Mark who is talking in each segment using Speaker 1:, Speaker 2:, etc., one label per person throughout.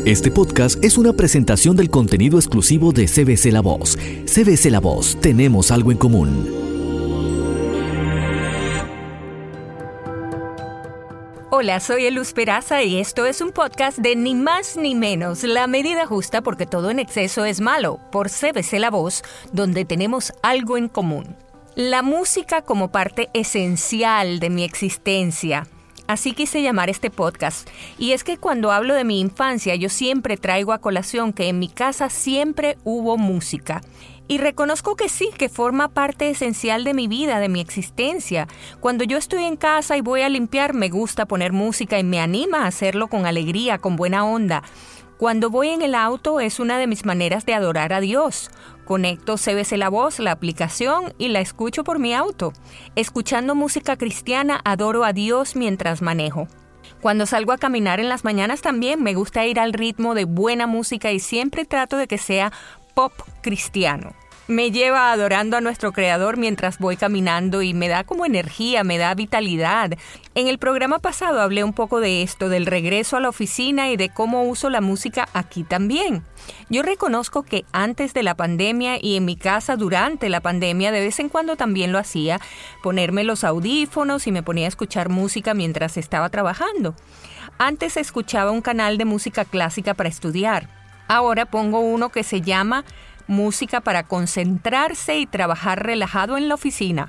Speaker 1: Este podcast es una presentación del contenido exclusivo de CBC La Voz. CBC La Voz, tenemos algo en común.
Speaker 2: Hola, soy Eluz Peraza y esto es un podcast de Ni Más Ni Menos, la medida justa porque todo en exceso es malo, por CBC La Voz, donde tenemos algo en común. La música como parte esencial de mi existencia. Así quise llamar este podcast. Y es que cuando hablo de mi infancia, yo siempre traigo a colación que en mi casa siempre hubo música. Y reconozco que sí, que forma parte esencial de mi vida, de mi existencia. Cuando yo estoy en casa y voy a limpiar, me gusta poner música y me anima a hacerlo con alegría, con buena onda. Cuando voy en el auto es una de mis maneras de adorar a Dios. Conecto CBC La Voz, la aplicación, y la escucho por mi auto. Escuchando música cristiana, adoro a Dios mientras manejo. Cuando salgo a caminar en las mañanas también me gusta ir al ritmo de buena música y siempre trato de que sea pop cristiano. Me lleva adorando a nuestro Creador mientras voy caminando y me da como energía, me da vitalidad. En el programa pasado hablé un poco de esto, del regreso a la oficina y de cómo uso la música aquí también. Yo reconozco que antes de la pandemia y en mi casa durante la pandemia de vez en cuando también lo hacía, ponerme los audífonos y me ponía a escuchar música mientras estaba trabajando. Antes escuchaba un canal de música clásica para estudiar. Ahora pongo uno que se llama Música para concentrarse y trabajar relajado en la oficina.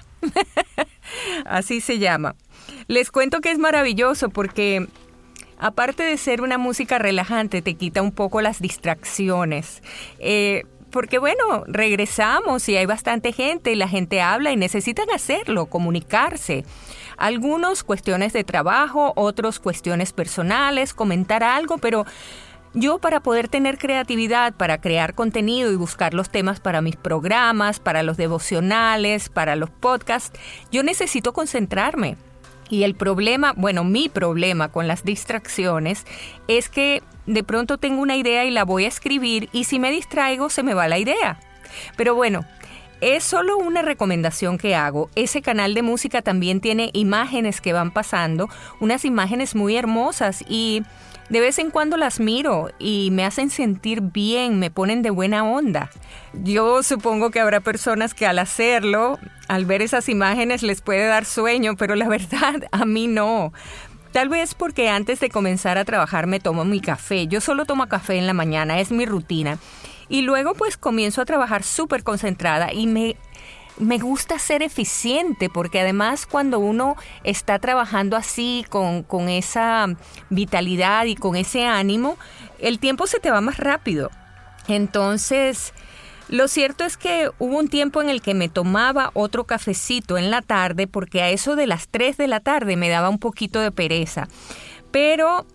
Speaker 2: Así se llama. Les cuento que es maravilloso porque aparte de ser una música relajante, te quita un poco las distracciones. Porque bueno, regresamos y hay bastante gente y la gente habla y necesitan hacerlo, comunicarse. Algunos cuestiones de trabajo, otros cuestiones personales, comentar algo, pero yo para poder tener creatividad, para crear contenido y buscar los temas para mis programas, para los devocionales, para los podcasts, yo necesito concentrarme. Y el problema, mi problema con las distracciones es que de pronto tengo una idea y la voy a escribir y si me distraigo se me va la idea. Pero bueno, es solo una recomendación que hago. Ese canal de música también tiene imágenes que van pasando, unas imágenes muy hermosas y de vez en cuando las miro y me hacen sentir bien, me ponen de buena onda. Yo supongo que habrá personas que al hacerlo, al ver esas imágenes les puede dar sueño, pero la verdad a mí no. Tal vez porque antes de comenzar a trabajar me tomo mi café. Yo solo tomo café en la mañana, es mi rutina. Y luego pues comienzo a trabajar súper concentrada y me gusta ser eficiente porque además cuando uno está trabajando así con esa vitalidad y con ese ánimo, el tiempo se te va más rápido. Entonces, lo cierto es que hubo un tiempo en el que me tomaba otro cafecito en la tarde porque a eso de las 3 de la tarde me daba un poquito de pereza. Pero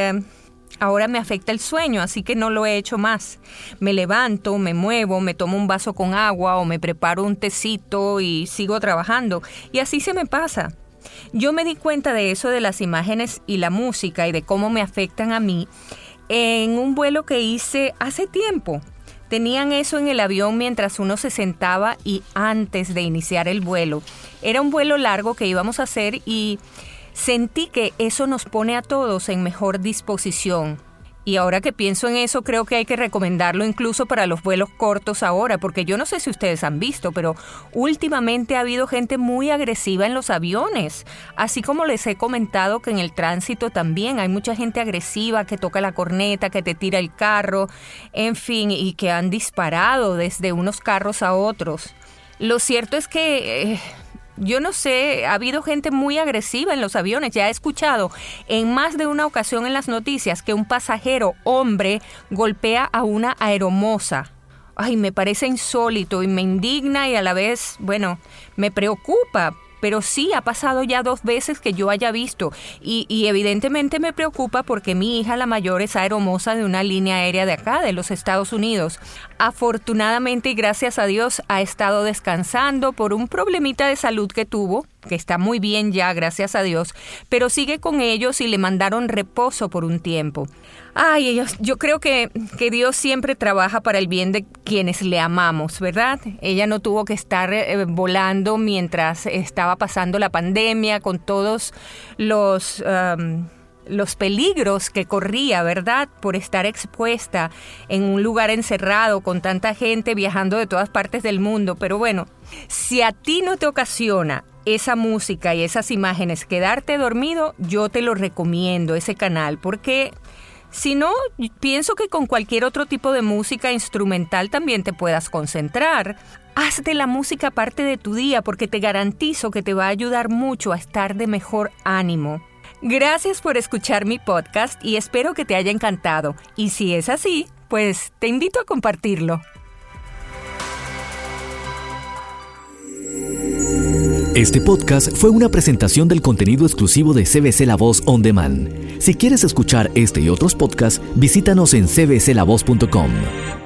Speaker 2: ahora me afecta el sueño, así que no lo he hecho más. Me levanto, me muevo, me tomo un vaso con agua o me preparo un tecito y sigo trabajando. Y así se me pasa. Yo me di cuenta de eso de las imágenes y la música y de cómo me afectan a mí en un vuelo que hice hace tiempo. Tenían eso en el avión mientras uno se sentaba y antes de iniciar el vuelo. Era un vuelo largo que íbamos a hacer y sentí que eso nos pone a todos en mejor disposición. Y ahora que pienso en eso, creo que hay que recomendarlo incluso para los vuelos cortos ahora, porque yo no sé si ustedes han visto, pero últimamente ha habido gente muy agresiva en los aviones. Así como les he comentado que en el tránsito también hay mucha gente agresiva que toca la corneta, que te tira el carro, en fin, y que han disparado desde unos carros a otros. Lo cierto es que yo no sé, ha habido gente muy agresiva en los aviones. Ya he escuchado en más de una ocasión en las noticias que un pasajero hombre golpea a una aeromoza. Ay, me parece insólito y me indigna y a la vez, me preocupa. Pero sí, ha pasado ya 2 veces que yo haya visto y evidentemente me preocupa porque mi hija, la mayor, es aeromoza de una línea aérea de acá, de los Estados Unidos. Afortunadamente y gracias a Dios ha estado descansando por un problemita de salud que tuvo, que está muy bien ya, gracias a Dios, pero sigue con ellos y le mandaron reposo por un tiempo. Ay, yo creo que Dios siempre trabaja para el bien de quienes le amamos, ¿verdad? Ella no tuvo que estar volando mientras estaba pasando la pandemia con todos los los peligros que corría, ¿verdad?, por estar expuesta en un lugar encerrado con tanta gente viajando de todas partes del mundo. Pero bueno, si a ti no te ocasiona esa música y esas imágenes quedarte dormido, yo te lo recomiendo, ese canal, porque si no, pienso que con cualquier otro tipo de música instrumental también te puedas concentrar. Haz de la música parte de tu día, porque te garantizo que te va a ayudar mucho a estar de mejor ánimo. Gracias por escuchar mi podcast y espero que te haya encantado. Y si es así, pues te invito a compartirlo.
Speaker 1: Este podcast fue una presentación del contenido exclusivo de CBC La Voz On Demand. Si quieres escuchar este y otros podcasts, visítanos en cbclavoz.com.